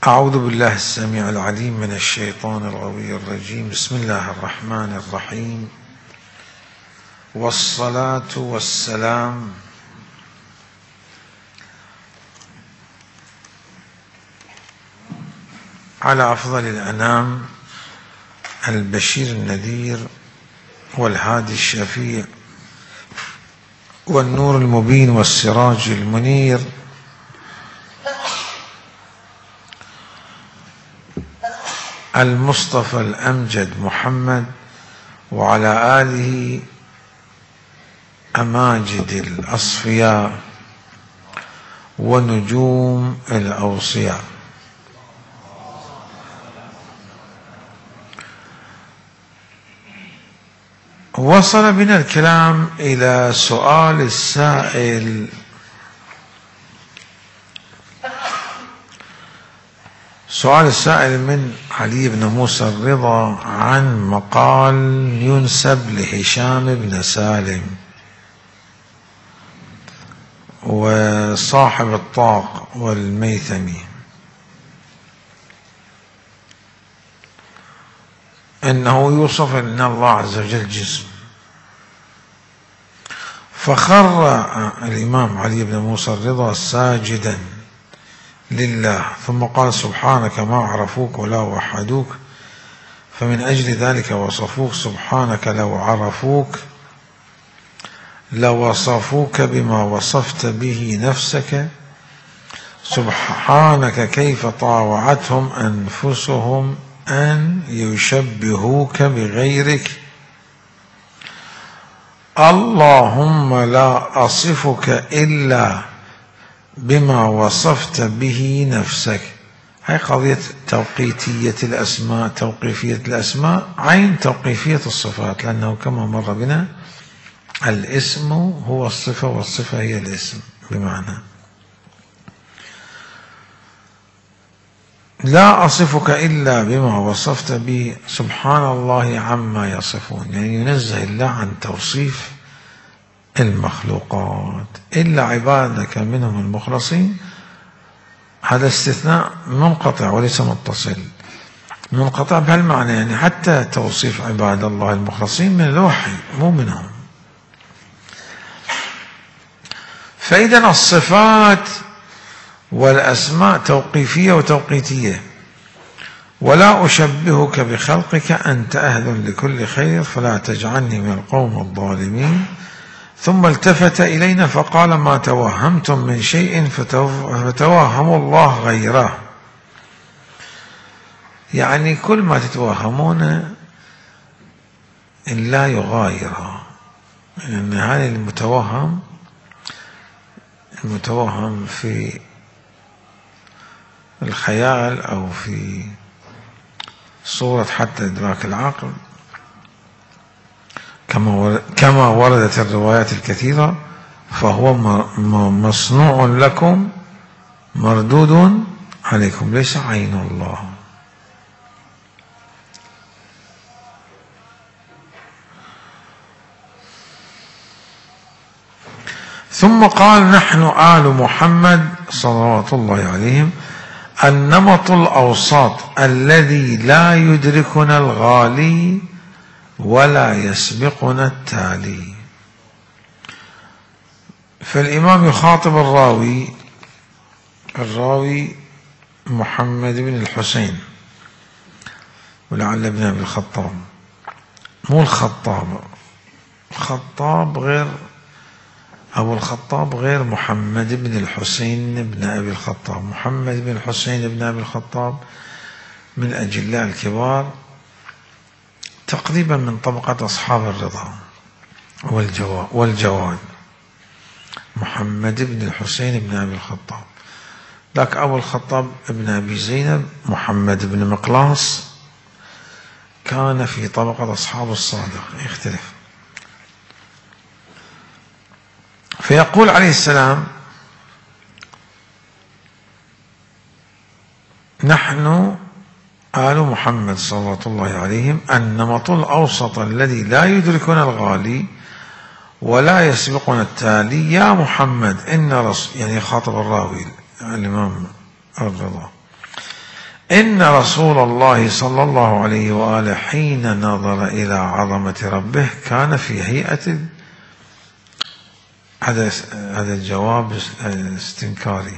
أعوذ بالله السميع العليم من الشيطان الغوي الرجيم. بسم الله الرحمن الرحيم، والصلاة والسلام على أفضل الأنام، البشير النذير والهادي الشفيع والنور المبين والسراج المنير، المصطفى الأمجد محمد، وعلى آله أماجد الأصفياء ونجوم الأوصياء. وصل بنا الكلام إلى سؤال السائل: سؤال السائل من علي بن موسى الرضا عن مقال ينسب لهشام بن سالم وصاحب الطاق والميثمي، أنه يوصف أن الله عز وجل جسم. فخر الإمام علي بن موسى الرضا ساجدا لله، ثم قال: سبحانك ما عرفوك ولا وحدوك، فمن أجل ذلك وصفوك. سبحانك لو عرفوك لوصفوك بما وصفت به نفسك. سبحانك كيف طاوعتهم أنفسهم أن يشبهوك بغيرك. اللهم لا أصفك إلا بما وصفت به نفسك. هي قضية توقيفية الأسماء عين توقيفية الصفات، لأنه كما مر بنا الاسم هو الصفة والصفة هي الاسم، بمعنى لا أصفك إلا بما وصفت به. سبحان الله عما يصفون، يعني ينزه الله عن توصيف المخلوقات إلا عبادك منهم المخلصين. هذا استثناء منقطع وليس متصل. منقطع بهالمعنى يعني حتى توصيف عباد الله المخلصين من الوحي مو منهم. فإذا الصفات والأسماء توقيفية وتوقيتية. ولا أشبهك بخلقك أنت أهل لكل خير فلا تجعلني من القوم الظالمين. ثم التفت إلينا فقال: ما توهمتم من شيء فتوهموا الله غيره. يعني كل ما تتوهمون إن لا يغايره، لأن هذا المتوهم في الخيال أو في صورة حتى إدراك العقل، كما وردت الروايات الكثيرة، فهو مصنوع لكم مردود عليكم، ليس عين الله. ثم قال: نحن آل محمد صلوات الله عليهم النمط الأوسط الذي لا يدركنا الغالي ولا يسبقنا التالي. فالإمام يخاطب الراوي محمد بن الحسين، ولعل ابن أبي الخطاب، مو الخطاب غير أبو الخطاب، غير محمد بن الحسين بن أبي الخطاب. محمد بن الحسين بن أبي الخطاب من أجلاء الكبار، تقريبا من طبقة أصحاب الرضا والجواد. محمد بن الحسين بن أبي الخطاب. ذاك أبو الخطاب بن أبي زينب محمد بن مقلاص كان في طبقة أصحاب الصادق، يختلف. فيقول عليه السلام: نحن آل محمد صلوات الله عليهم النمط الأوسط الذي لا يدركنا الغالي ولا يسبقنا التالي. يا محمد إن يعني خاطب الراوي الإمام الرضا: إن رسول الله صلى الله عليه وآله حين نظر إلى عظمة ربه كان في هيئة، هذا الجواب استنكاري.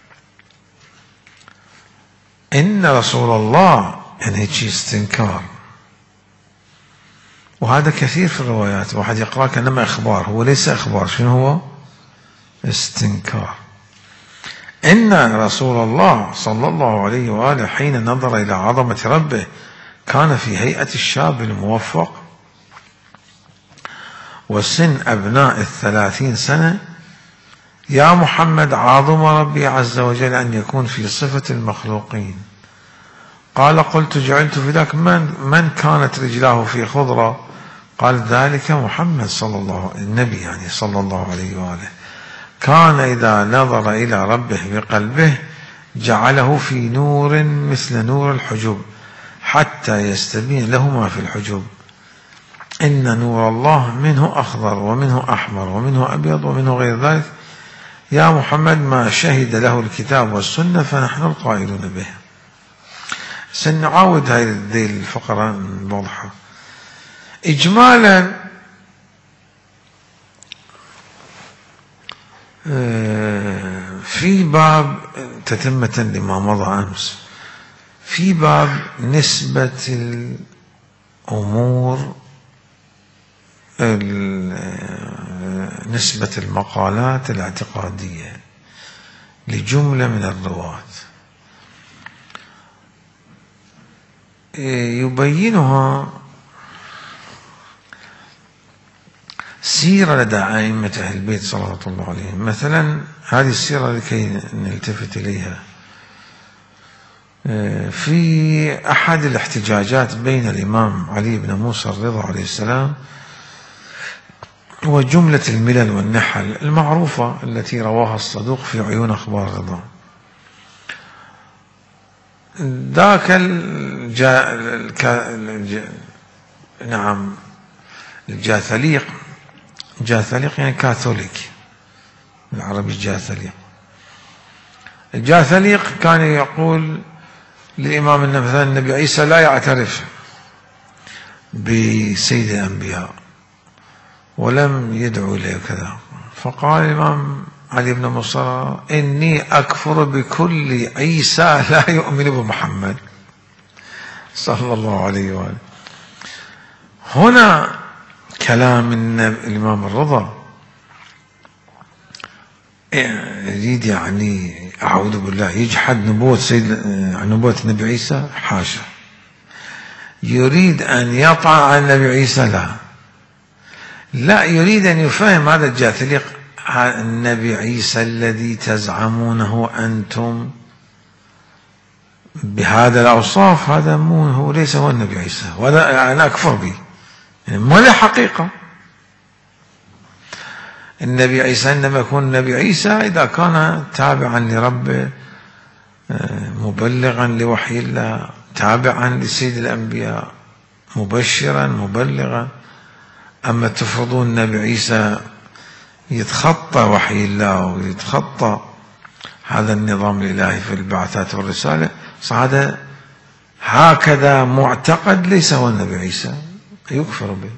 إن رسول الله يعني شيء استنكار، وهذا كثير في الروايات، واحد يقرأ كأنما إخبار، هو ليس إخبار، شنو هو؟ استنكار. إن رسول الله صلى الله عليه وآله حين نظر إلى عظمة ربه كان في هيئة الشاب الموفق وسن أبناء 30 سنة. يا محمد عظم ربي عز وجل أن يكون في صفة المخلوقين. قال قلت جعلت في ذاك من كانت رجلاه في خضرة؟ قال ذلك محمد صلى الله النبي يعني صلى الله عليه وآله كان إذا نظر إلى ربه بقلبه جعله في نور مثل نور الحجب حتى يستبين له ما في الحجب. إن نور الله منه أخضر ومنه أحمر ومنه أبيض ومنه غير ذلك. يا محمد ما شهد له الكتاب والسنة فنحن القائلون به. سنعاود هذه الفقرة الواضحة. إجمالا في باب تتمة لما مضى أمس، في باب نسبة الأمور، نسبة المقالات الاعتقادية لجملة من الرواة يبينها سيرة لدى أئمة أهل البيت صلوات الله عليهم. مثلا هذه السيرة لكي نلتفت إليها في أحد الاحتجاجات بين الإمام علي بن موسى الرضا عليه السلام وجملة الملل والنحل المعروفة التي رواها الصدوق في عيون أخبار الرضا. ذاك نعم الجاثليق، جاثليق يعني كاثوليك بالعربي الجاثليق. الجاثليق كان يقول للإمام مثلا النبي عيسى لا يعترف بسيد الأنبياء ولم يدعو إليه كذا. فقال الإمام علي بن موسى إني أكفر بكل عيسى لا يؤمن بمحمد صلى الله عليه وآله. هنا كلام الإمام الرضا يريد يعني أعوذ بالله يجحد نبوة النبي عيسى؟ حاشا. يريد أن يطعن على النبي عيسى؟ لا يريد أن يفهم هذا الجاثليق النبي عيسى الذي تزعمونه أنتم بهذا الأوصاف هذا مو هو، ليس هو النبي عيسى، وهذا أنا أكفر به، يعني ما له حقيقة. النبي عيسى إنما يكون النبي عيسى إذا كان تابعا لربه مبلغا لوحي الله تابعا لسيد الأنبياء مبشرا مبلغا. أما تفرضون النبي عيسى يتخطى وحي الله ويتخطى هذا النظام الإلهي في البعثات والرسالة، فهذا هكذا معتقد ليس هو النبي عيسى، يكفر به.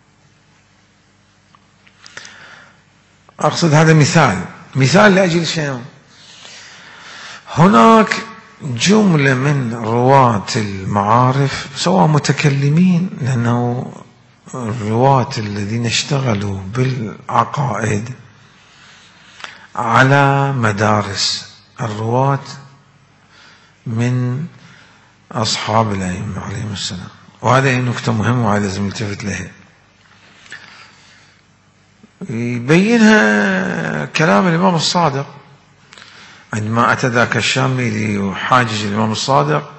أقصد هذا مثال لأجل شيء. هناك جملة من رواة المعارف سواء متكلمين، لأنه الرواة الذين اشتغلوا بالعقائد على مدارس الرواة من أصحاب الأئمة عليهم السلام، وهذه نكتة مهمة وهذا لازم نلتفت لها. يبينها كلام الإمام الصادق عندما أتى ذاك الشامي ليحاجج الإمام الصادق،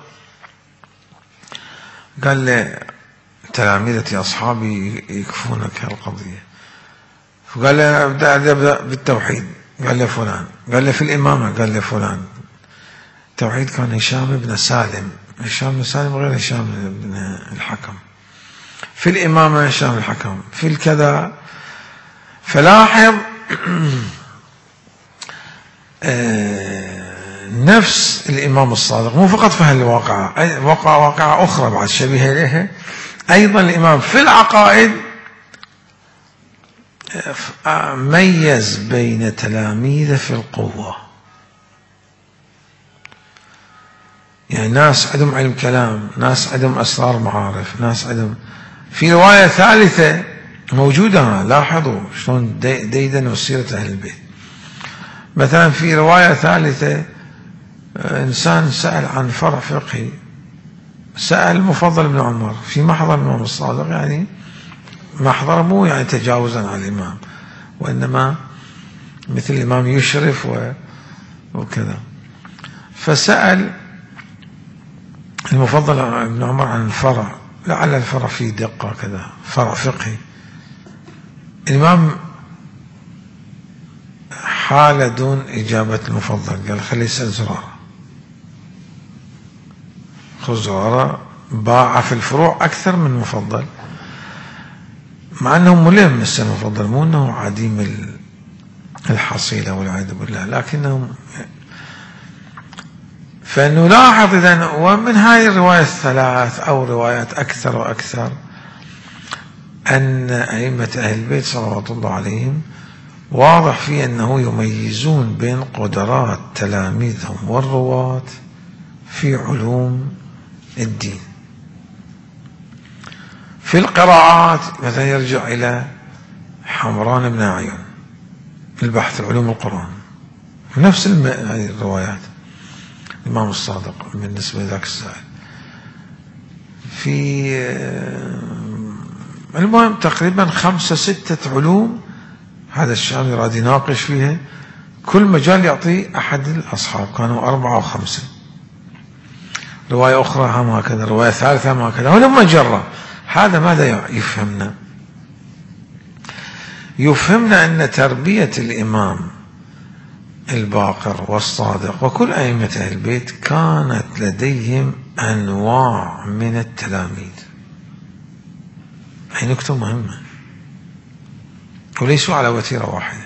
قال له تلامذتي أصحابي يكفونك هالقضية، فقال له أبدأ بالتوحيد، قال له فلان، قال له في الإمامة، قال له فلان. التوحيد كان هشام بن سالم، هشام بن سالم غير هشام بن الحكم. في الإمامة هشام الحكم، في الكذا. فلاحظ نفس الإمام الصادق، مو فقط في هالواقعة، واقعة أخرى بعد شبيهة إليها. أيضا الإمام في العقائد ميز بين تلاميذه في القوة، يعني ناس عندهم علم كلام، ناس عندهم أسرار معارف، ناس عندهم. في رواية ثالثة موجودة، لاحظوا شلون ديدنوا سيرة أهل البيت. مثلا في رواية ثالثة إنسان سأل عن فرع فقهي، سأل المفضل بن عمر في محضر الإمام الصادق، يعني محضر مو يعني تجاوزا على الإمام، وإنما مثل الإمام يشرف وكذا. فسأل المفضل بن عمر عن الفرع، لعل الفرع فيه دقة كذا، فرع فقهي. الإمام حال دون إجابة المفضل، قال خليه يسأل زرارة. خذ زرارة باع في الفروع أكثر من المفضل، مع أنه ملم مثل المفضل، مو أنه عديم الحصيلة والعياذ بالله، لكنه. فنلاحظ إذن، ومن هذه الرواية الثلاث أو روايات أكثر وأكثر، أن أئمة أهل البيت صلوات الله عليهم واضح فيه أنه يميزون بين قدرات تلاميذهم والرواة في علوم الدين. في القراءات مثلا يرجع إلى حمران بن أعين البحث علوم القرآن، نفس هذه الروايات الإمام الصادق بالنسبة لذاك السائل. في المهم تقريبا 5 6 علوم هذا الشام يراد يناقش فيها، كل مجال يعطي أحد الأصحاب، كانوا 4 أو 5. رواية أخرى هم هكذا، رواية ثالثة هم هكذا، ولما جرى هذا ماذا يفهمنا؟ يفهمنا أن تربية الإمام الباقر والصادق وكل أئمة أهل البيت كانت لديهم أنواع من التلاميذ. هي نكتة مهمة، وليسوا على وتيرة واحدة.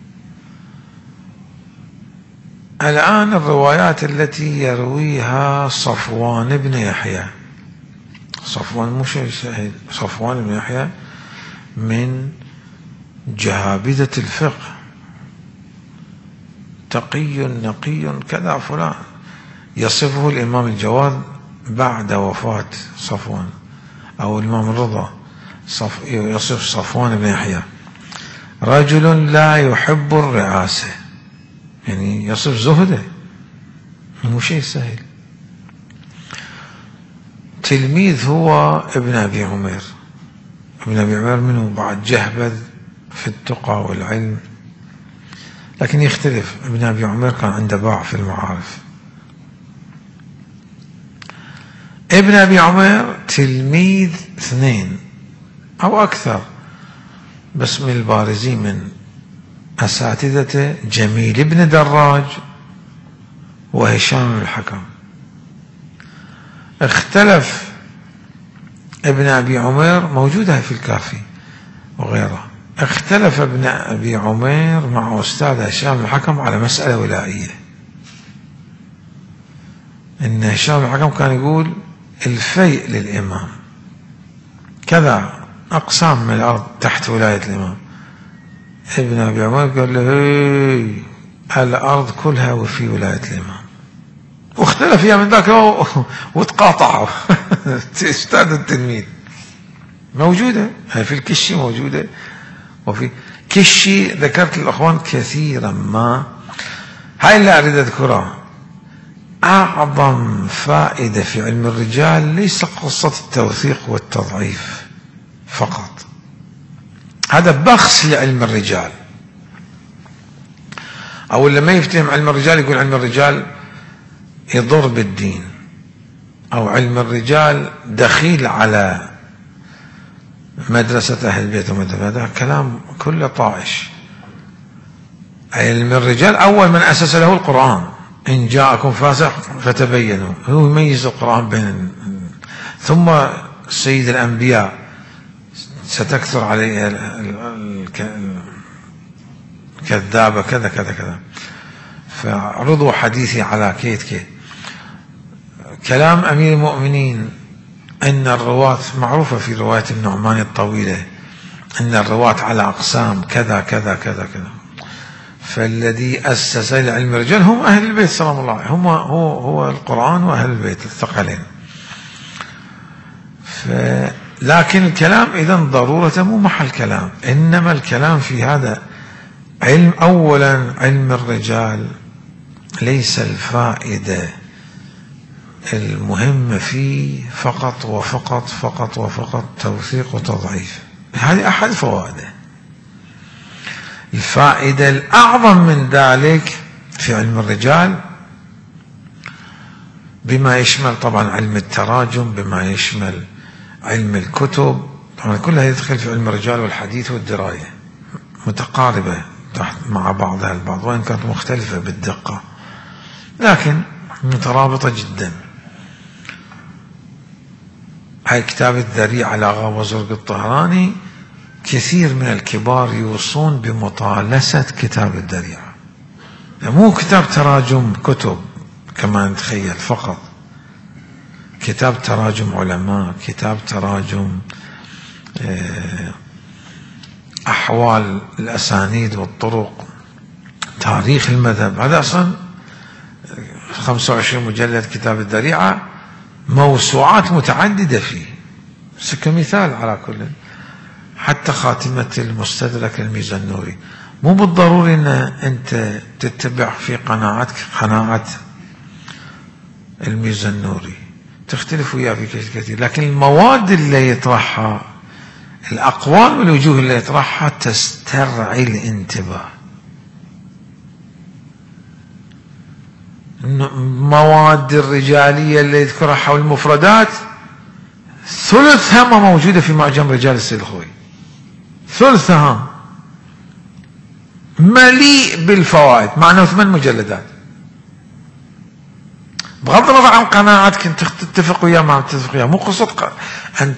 الآن الروايات التي يرويها صفوان بن يحيى، صفوان مو شيء سهل، صفوان بن يحيى من جهابذة الفقه، تقي نقي كذا فلان، يصفه الإمام الجواد بعد وفاة صفوان، أو الإمام الرضا يصف صفوان بن يحيى رجل لا يحب الرئاسة، يعني يصف زهده، مو شيء سهل. تلميذ هو ابن أبي عمير، ابن أبي عمير منه بعد جهبذ في التقى والعلم، لكن يختلف. ابن أبي عمير كان عنده باع في المعارف. ابن أبي عمير تلميذ 2 أو أكثر، بس من البارزين من أساتذته جميل بن دراج وهشام الحكم. اختلف ابن أبي عمير، موجودة في الكافي وغيره، اختلف ابن أبي عمير مع أستاذ هشام الحكم على مسألة ولائية، إن هشام الحكم كان يقول الفيء للإمام كذا، أقسام من الأرض تحت ولاية الإمام. ابن أبي عمير قال له الأرض كلها وفي ولاية الإمام، واختلف فيها من ذاك وتقاطعوا. استاذ التلميذ موجودة، هي في الكشي موجودة، وفي كشي ذكرت للأخوان كثيرا ما، هاي اللي أريد أذكرها. أعظم فائدة في علم الرجال ليس قصة التوثيق والتضعيف فقط، هذا بخس لعلم الرجال. أو اللي ما يفتهم علم الرجال يقول علم الرجال يضر بالدين، أو علم الرجال دخيل على مدرسة أهل البيت ومدرسة، هذا كلام كله طائش. علم الرجال أول من أسس له القرآن، إن جاءكم فاسق فتبينوا، هو يميز القرآن بين، ثم سيد الأنبياء ستكثر عليه الكذابة كذا كذا كذا. فعرضوا حديثي على كيت كلام أمير المؤمنين أن الرواة معروفة في رواية النعمان الطويلة أن الرواة على أقسام كذا كذا كذا كذا، فالذي أسس العلم الرجال هم أهل البيت سلام الله عليهم، هو القرآن وأهل البيت الثقلين. لكن الكلام إذن ضرورة مو محل كلام، إنما الكلام في هذا علم. أولا علم الرجال ليس الفائدة المهمة فيه فقط وفقط فقط وفقط توثيق وتضعيف، هذه أحد فوائده. الفائدة الأعظم من ذلك في علم الرجال بما يشمل طبعا علم التراجم، بما يشمل علم الكتب، طبعا كلها يدخل في علم الرجال والحديث والدراية، متقاربة مع بعضها البعض وإن كانت مختلفة بالدقة لكن مترابطة جدا. هاي كتاب الذريعة لآغا وزرق الطهراني كثير من الكبار يوصون بمطالسة كتاب الذريعة، مو كتاب تراجم كتب كما نتخيل فقط، كتاب تراجم علماء، كتاب تراجم أحوال الأسانيد والطرق، تاريخ المذهب. هذا أصلا 25 مجلد كتاب الذريعة، موسوعات متعددة فيه. كمثال على كل، حتى خاتمة المستدرك الميزانوري مو بالضروري أن أنت تتبع في قناعتك قناعة الميزانوري، تختلف وياه في كثير، لكن المواد اللي يطرحها، الأقوال والوجوه اللي يطرحها تسترعي الانتباه. مواد الرجالية اللي يذكرها حول المفردات ثلثها ما موجودة في معجم رجال السيد الخوي، ثلثها مليء بالفوائد، مع أنه 8 مجلدات. بغض النظر عن قناعتك انت تتفق وياه ما تتفق وياه، مو قصة أن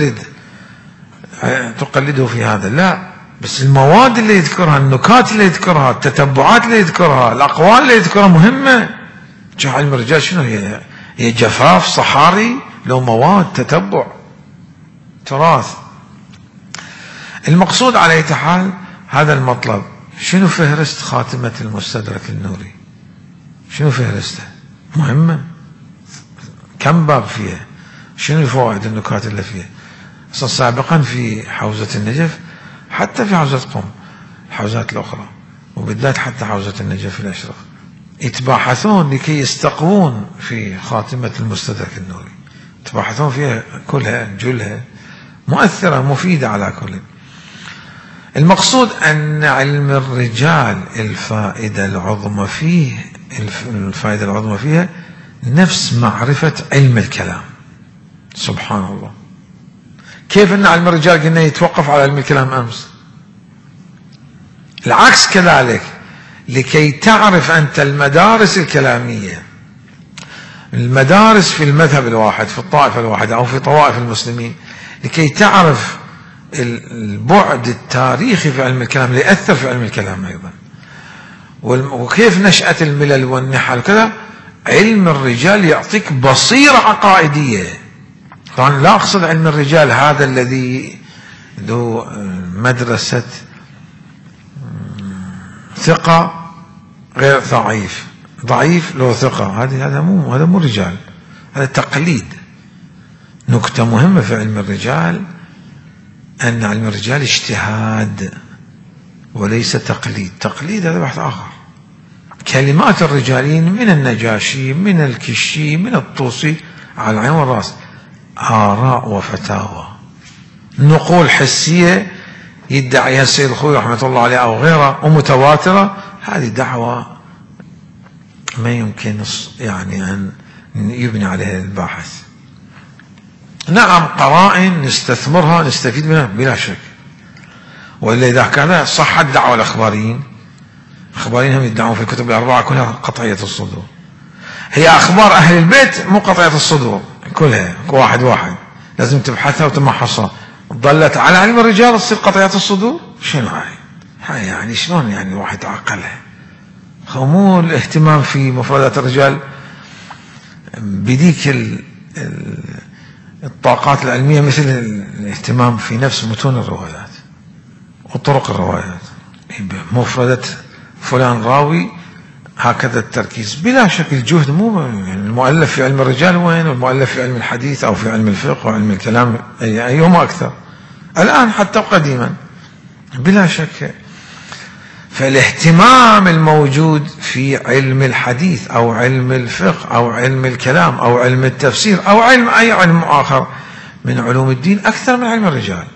تقلده في هذا، لا، بس المواد اللي يذكرها، النكات اللي يذكرها، التتبعات اللي يذكرها، الأقوال اللي يذكرها مهمة. علم الرجال شنو هي جفاف صحاري لو مواد تتبع تراث. المقصود على أي حال هذا المطلب. شنو فهرست خاتمة المستدرك النوري؟ شنو فهرسته؟ مهمة، كم باب فيها؟ شنو فوائد النكات اللي فيها؟ سابقا في حوزة النجف، حتى في حوزة قم، الحوزات الأخرى، وبالذات حتى حوزة النجف الأشرف، يتباحثون لكي يستقوون في خاتمة المستدرك النوري، يتباحثون فيها كلها جلها مؤثرة مفيدة على كل. المقصود أن علم الرجال الفائدة العظمى فيها نفس معرفة علم الكلام. سبحان الله، كيف أن علم الرجال قلنا يتوقف على علم الكلام أمس، العكس كذلك، لكي تعرف أنت المدارس الكلامية، المدارس في المذهب الواحد، في الطائفة الواحدة أو في طوائف المسلمين، لكي تعرف البعد التاريخي في علم الكلام اللي يأثر في علم الكلام أيضا، وكيف نشأت الملل والنحل وكذا. علم الرجال يعطيك بصيرة عقائدية. طبعا لا أقصد علم الرجال هذا الذي ذو مدرسة ثقة غير ضعيف، ضعيف له ثقة، هذا مو رجال، هذا تقليد. نكتة مهمة في علم الرجال أن علم الرجال اجتهاد وليس تقليد. تقليد هذا بحث آخر. كلمات الرجالين من النجاشي، من الكشي، من الطوسي، على العين والرأس، آراء وفتاوى، نقول حسية يدعيها السيد الخوي رحمة الله عليه أو غيره ومتواترة، هذه دعوة ما يمكن يعني أن يبني عليها الباحث. نعم قرائن نستثمرها نستفيد منها بلا شك، وإلا إذا كان صحت دعوة الأخباريين، الأخباريين هم يدعون في الكتب الأربعة كلها قطعية الصدور. هي أخبار أهل البيت مو قطعية الصدور كلها، واحد واحد لازم تبحثها وتمحصها. ضلت على علم الرجال تصير قطعية الصدور؟ شنو هاي يعني شلون يعني الواحد عقلها؟ مو الاهتمام في مفردات الرجال بديك الطاقات العلمية مثل الاهتمام في نفس متون الروايات وطرق الروايات. مفردة فلان راوي هكذا التركيز، بلا شك الجهد مو يعني المؤلف في علم الرجال وين، والمؤلف في علم الحديث أو في علم الفقه وعلم الكلام أيهما أكثر الآن حتى قديما بلا شك. فالاهتمام الموجود في علم الحديث أو علم الفقه أو علم الكلام أو علم التفسير أو علم أي علم آخر من علوم الدين أكثر من علم الرجال،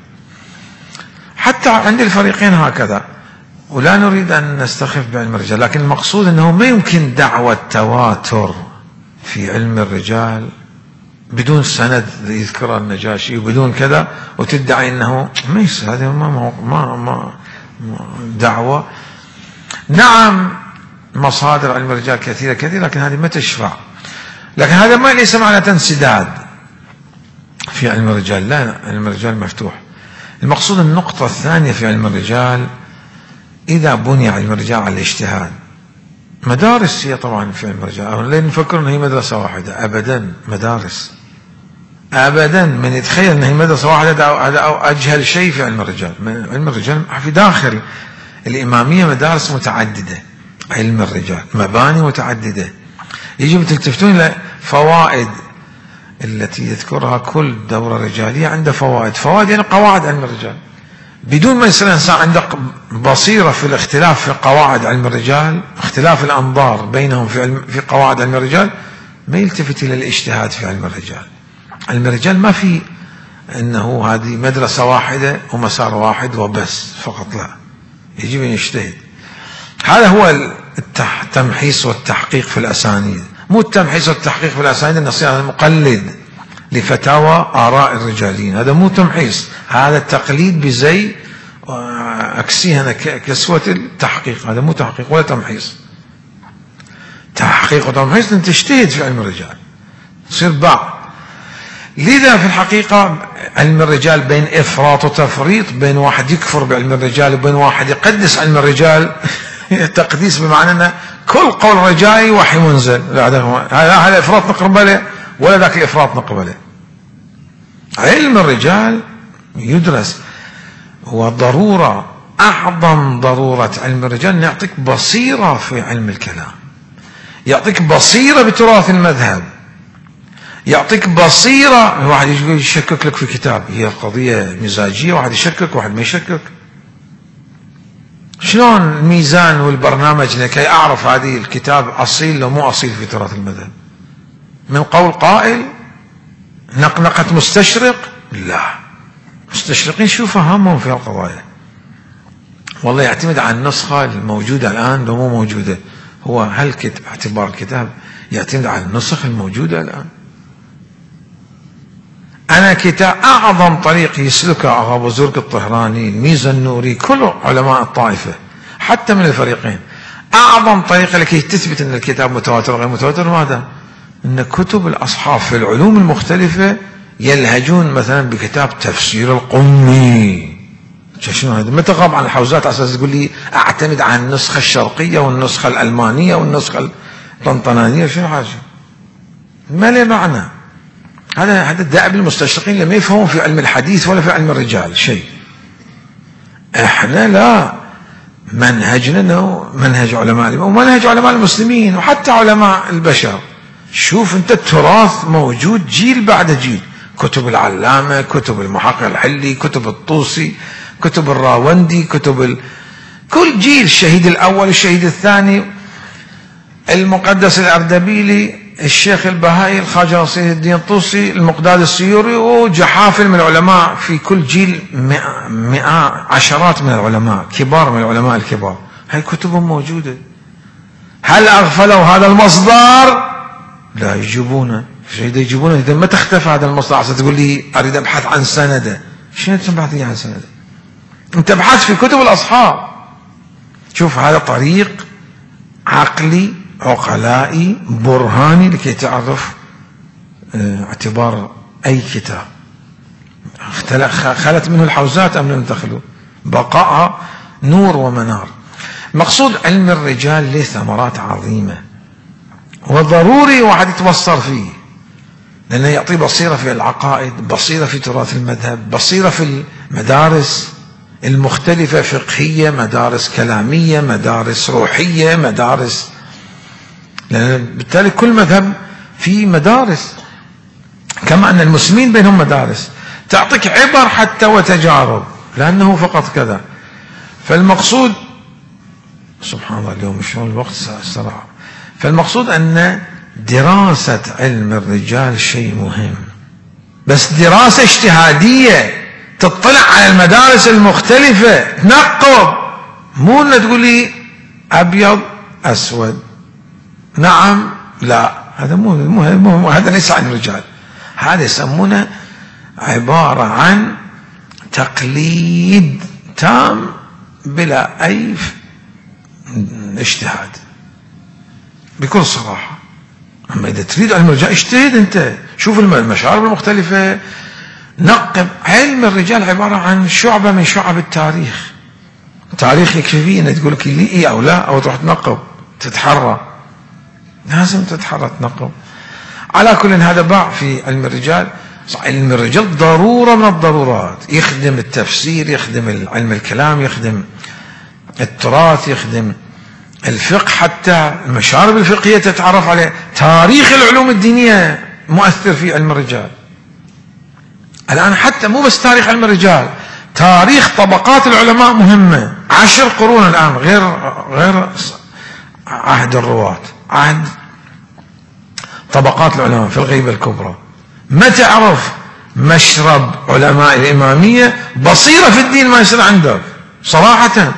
حتى عند الفريقين هكذا. ولا نريد أن نستخف بعلم الرجال، لكن المقصود أنه ما يمكن دعوة تواتر في علم الرجال بدون سند يذكر النجاشي وبدون كذا وتدعي أنه ما يصير. هذه ما دعوة. نعم مصادر علم الرجال كثيرة لكن هذه ما تشفع. لكن هذا ما ليس معنى انسداد في علم الرجال، لا، علم الرجال مفتوح. المقصود النقطة الثانية في علم الرجال، إذا بني علم الرجال على الاجتهاد، مدارس هي طبعا في علم الرجال، لا نفكر أن هي مدرسة واحدة أبدا، مدارس أبدا. من يتخيل أن هي مدرسة واحدة هذا أجهل شيء في علم الرجال. علم الرجال في داخل الإمامية مدارس متعددة، علم الرجال مباني متعددة. يجب تلتفتون إلى فوائد التي يذكرها كل دورة رجالية، عنده فوائد يعني قواعد علم الرجال. بدون ما يصير الإنسان عنده بصيرة في الاختلاف في قواعد علم الرجال، اختلاف الأنظار بينهم في قواعد علم الرجال، ما يلتفت إلى الاجتهاد في علم الرجال. علم الرجال ما في أنه هذه مدرسة واحدة ومسار واحد وبس فقط، لا، يجب أن يجتهد. هذا هو التمحيص والتحقيق في الأسانيد، مو التمحيص والتحقيق في الأسانيد أن نصير مقلد لفتاوى آراء الرجاليين، هذا مو تمحيص، هذا التقليد بزي أكسيها كسوة التحقيق، هذا مو تحقيق ولا تمحيص. تحقيق وتمحيص أن تجتهد في علم الرجال، تصير بعض. لذا في الحقيقة علم الرجال بين إفراط وتفريط، بين واحد يكفر بعلم الرجال وبين واحد يقدس علم الرجال تقديس بمعنى أن كل قول رجالي وحي منزل، هذا إفراط نقبله ولا ذاك الإفراط نقبله. علم الرجال يدرس، هو ضرورة، أعظم ضرورة علم الرجال أن يعطيك بصيرة في علم الكلام، يعطيك بصيرة بتراث المذهب، يعطيك بصيرة. واحد يشكك لك في كتاب، هي قضية مزاجية، واحد يشكك واحد ما يشكك. شلون الميزان والبرنامج لكي أعرف هذه الكتاب أصيل لو مو أصيل في تراث المذهب؟ من قول قائل، نقنقة مستشرق؟ لا، مستشرقين شو فهمهم في القضايا؟ والله يعتمد على النسخة الموجودة الآن لو مو موجودة. هو هل اعتبار الكتاب يعتمد على النسخ الموجودة الآن؟ أنا كتاب أعظم طريق يسلكه أغا أبو زرق الطهراني، الميزة النوري، كل علماء الطائفة حتى من الفريقين، أعظم طريقة لكي تثبت أن الكتاب متواتر غير متواتر ماذا؟ أن كتب الأصحاب في العلوم المختلفة يلهجون مثلا بكتاب تفسير القمي. شنو هذا؟ متى غاب عن الحوزات على أساس تقول لي أعتمد على النسخة الشرقية والنسخة الألمانية والنسخة الطنطنانية؟ شنو حاجة؟ ما له معنى. هذا دأب المستشرقين لما يفهمون في علم الحديث ولا في علم الرجال شيء. احنا لا، منهجنا انه منهج علماء ومنهج علماء المسلمين وحتى علماء البشر. شوف انت التراث موجود جيل بعد جيل، كتب العلامة، كتب المحقق الحلي، كتب الطوسي، كتب الراوندي، كل جيل، الشهيد الأول، الشهيد الثاني، المقدس الأردبيلي، الشيخ البهائي، الخواجة نصير الدين الطوسي، المقداد السيوري، وجحافل من العلماء في كل جيل، عشرات من العلماء كبار من العلماء الكبار، هاي كتبهم موجودة. هل أغفلوا هذا المصدر؟ لا، يجيبونه. إذا يجيبونه إذا ما تختفى هذا المصدر عشان تقول لي أريد أبحث عن سنده. شنو تبحث لي عن سنده؟ أنت ابحث في كتب الأصحاب. شوف هذا طريق عقلي عقلائي برهاني لكي تعرف اعتبار أي كتاب. خلت منه الحوزات أم لم تخلو؟ بقاءها نور ومنار. المقصود علم الرجال له ثمرات عظيمة، وضروري واحد يتبصر فيه، لأنه يعطي بصيرة في العقائد، بصيرة في تراث المذهب، بصيرة في المدارس المختلفة، فقهية، مدارس كلامية، مدارس روحية، مدارس، لأن بالتالي كل مذهب في مدارس، كما أن المسلمين بينهم مدارس تعطيك عبر حتى وتجارب، لأنه فقط كذا. فالمقصود سبحان الله اليوم شلون الوقت سرع. فالمقصود أن دراسة علم الرجال شيء مهم، بس دراسة اجتهادية تطلع على المدارس المختلفة، تنقب، مو انه تقول لي ابيض اسود نعم لا، هذا مو هذا ليس عن الرجال، هذا يسمونه عبارة عن تقليد تام بلا أي اجتهاد بكل صراحة. أما إذا تريد علم الرجال اجتهد أنت، شوف المشارب المختلفة، نقب. علم الرجال عبارة عن شعبة من شعب التاريخ، تاريخ يكفي أن تقول لك لي إيه أو لا، أو تروح تنقب تتحرى، لازم تتحرى تنقب. على كل هذا باع في علم الرجال. علم الرجال ضرورة من الضرورات، يخدم التفسير، يخدم علم الكلام، يخدم التراث، يخدم الفقه، حتى المشارب الفقهية تتعرف عليه. تاريخ العلوم الدينية مؤثر في علم الرجال الآن، حتى مو بس تاريخ علم الرجال، تاريخ طبقات العلماء مهمة. 10 قرون الآن، غير عهد الرواة، عهد طبقات العلماء في الغيبة الكبرى. ما تعرف مشرب علماء الإمامية بصيرة في الدين ما يصير عندك صراحة،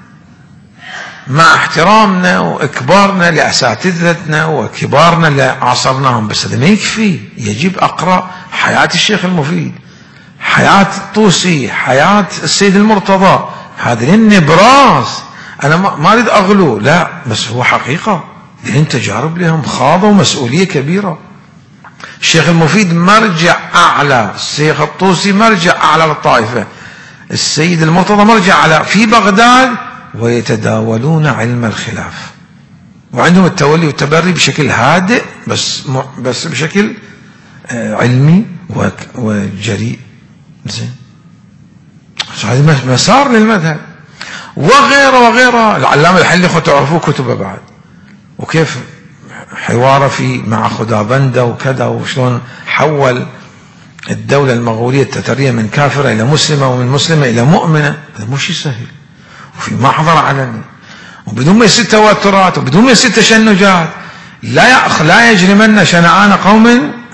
مع احترامنا وإكبارنا لأساتذتنا وكبارنا اللي عاصرناهم، بس هذا ما يكفي. يجب أقرأ حياة الشيخ المفيد، حياة الطوسي، حياة السيد المرتضى، هذه النبراس. أنا ما أريد أغلو، لا، بس هو حقيقة لهم تجارب، لهم خاضوا مسؤولية كبيرة. الشيخ المفيد مرجع أعلى، الشيخ الطوسي مرجع أعلى للطائفة، السيد المرتضى مرجع أعلى في بغداد، ويتداولون علم الخلاف، وعندهم التولي والتبري بشكل هادئ، بس بشكل علمي وجريء. زين، هذا مسار للمذهب. وغيره وغيره، العلامة الحلي تعرفوه كتبه بعد، وكيف حواره في مع خدابندة وكذا، وشلون حول الدولة المغولية التترية من كافرة إلى مسلمة، ومن مسلمة إلى مؤمنة. هذا مو شيء سهل، وفي محضر علني، وبدون ما يصير توترات، وبدون ما يصير تشنجات. لا يجرمن شنعان قوم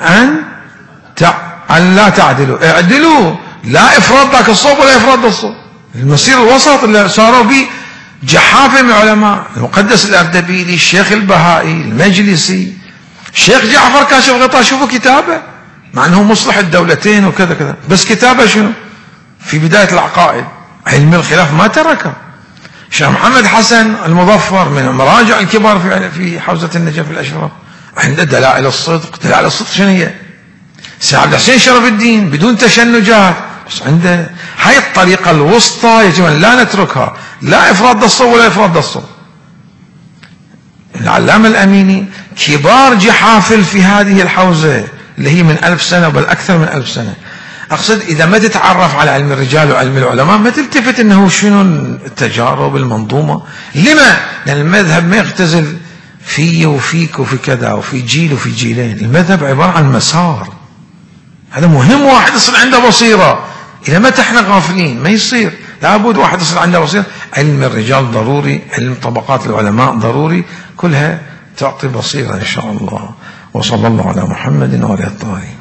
أن لا تعدلوا، اعدلوا، لا إفراط ذاك الصوب ولا إفراط ذاك الصوب. المسير الوسط اللي صاروا به جحافة من العلماء، المقدس الأردبيلي، الشيخ البهائي، المجلسي، الشيخ جعفر كاشف الغطاء، شوفوا كتابه، مع أنه مصلح الدولتين وكذا كذا، بس كتابه شنو؟ في بداية العقائد، علم الخلاف ما تركه. الشيخ محمد حسن المظفر من المراجع الكبار في حوزة النجف الأشرف، عنده دلائل الصدق. دلائل الصدق شنو هي؟ سيد عبد الحسين شرف الدين بدون تشنجات، بس عنده هاي الطريقة الوسطى يجب أن لا نتركها، لا إفراط ذا الصوب ولا إفراط ذا الصوب. العلامة الأميني كبار جحافل في هذه الحوزة اللي هي من 1000 سنة بل أكثر من 1000 سنة. أقصد إذا ما تتعرف على علم الرجال وعلم العلماء ما تلتفت إنه شنو التجارب المنظومة. لما؟ لأن المذهب ما يختزل في وفيك وفي كذا وفي جيل وفي جيلين. المذهب عبارة عن مسار، هذا مهم. واحد يصير عنده بصيرة، إذا متى احنا غافلين ما يصير. لابد واحد يصير عنده بصيرة. علم الرجال ضروري، علم طبقات العلماء ضروري، كلها تعطي بصيرة إن شاء الله. وصلى الله على محمد وعلى آله الطاهرين.